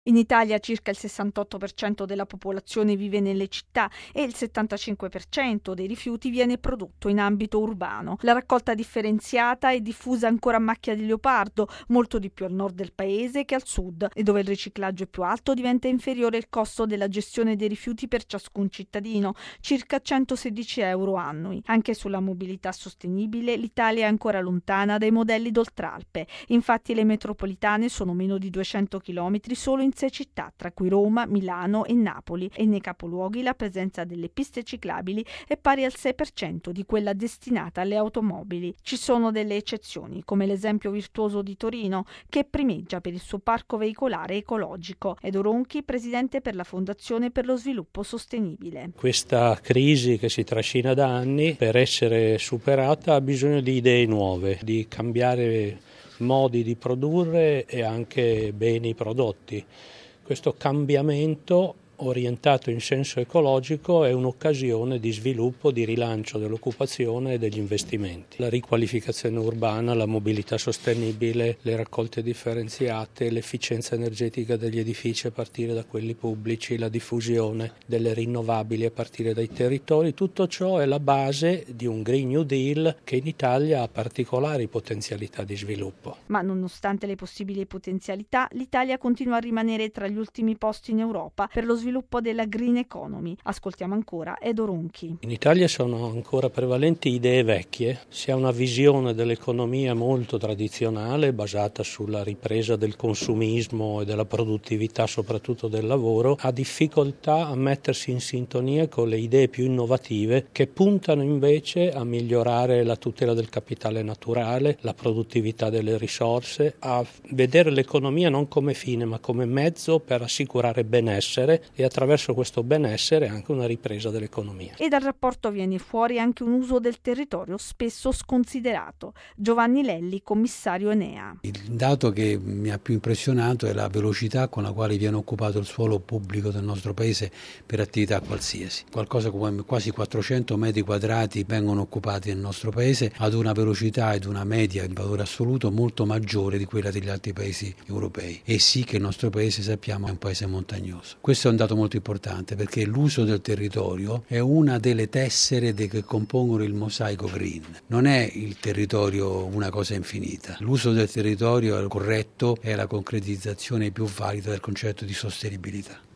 In Italia circa il 68% della popolazione vive nelle città e il 75% dei rifiuti viene prodotto in ambito urbano. La raccolta differenziata è diffusa ancora a macchia di leopardo, molto di più al nord del paese che al sud, e dove il riciclaggio è più alto diventa inferiore il costo della gestione dei rifiuti per ciascun cittadino, circa 116 euro annui. Anche sulla mobilità sostenibile l'Italia è ancora lontana dai modelli d'Oltralpe. Infatti le metropolitane sono meno di 200 km solo in 6 città, tra cui Roma, Milano e Napoli, e nei capoluoghi la presenza delle piste ciclabili è pari al 6% di quella destinata alle automobili. Ci sono delle eccezioni, come l'esempio virtuoso di Torino, che primeggia per il suo parco veicolare ecologico. Edo Ronchi, presidente per la Fondazione per lo Sviluppo Sostenibile. Questa crisi che si trascina da anni, per essere superata, ha bisogno di idee nuove, di cambiare modi di produrre e anche beni prodotti. Questo cambiamento orientato in senso ecologico è un'occasione di sviluppo, di rilancio dell'occupazione e degli investimenti. La riqualificazione urbana, la mobilità sostenibile, le raccolte differenziate, l'efficienza energetica degli edifici a partire da quelli pubblici, la diffusione delle rinnovabili a partire dai territori, tutto ciò è la base di un Green New Deal che in Italia ha particolari potenzialità di sviluppo. Ma nonostante le possibili potenzialità, l'Italia continua a rimanere tra gli ultimi posti in Europa per lo sviluppo della green economy. Ascoltiamo ancora Edo Ronchi. In Italia sono ancora prevalenti idee vecchie, si ha una visione dell'economia molto tradizionale basata sulla ripresa del consumismo e della produttività, soprattutto del lavoro, ha difficoltà a mettersi in sintonia con le idee più innovative che puntano invece a migliorare la tutela del capitale naturale, la produttività delle risorse, a vedere l'economia non come fine ma come mezzo per assicurare benessere e attraverso questo benessere anche una ripresa dell'economia. E dal rapporto viene fuori anche un uso del territorio spesso sconsiderato. Giovanni Lelli, commissario Enea. Il dato che mi ha più impressionato è la velocità con la quale viene occupato il suolo pubblico del nostro paese per attività qualsiasi. Qualcosa come quasi 400 metri quadrati vengono occupati nel nostro paese ad una velocità ed una media in valore assoluto molto maggiore di quella degli altri paesi europei. E sì che il nostro paese, sappiamo, è un paese montagnoso. Questo è un dato molto importante perché l'uso del territorio è una delle tessere che compongono il mosaico green. Non è il territorio una cosa infinita. L'uso del territorio corretto è la concretizzazione più valida del concetto di sostenibilità.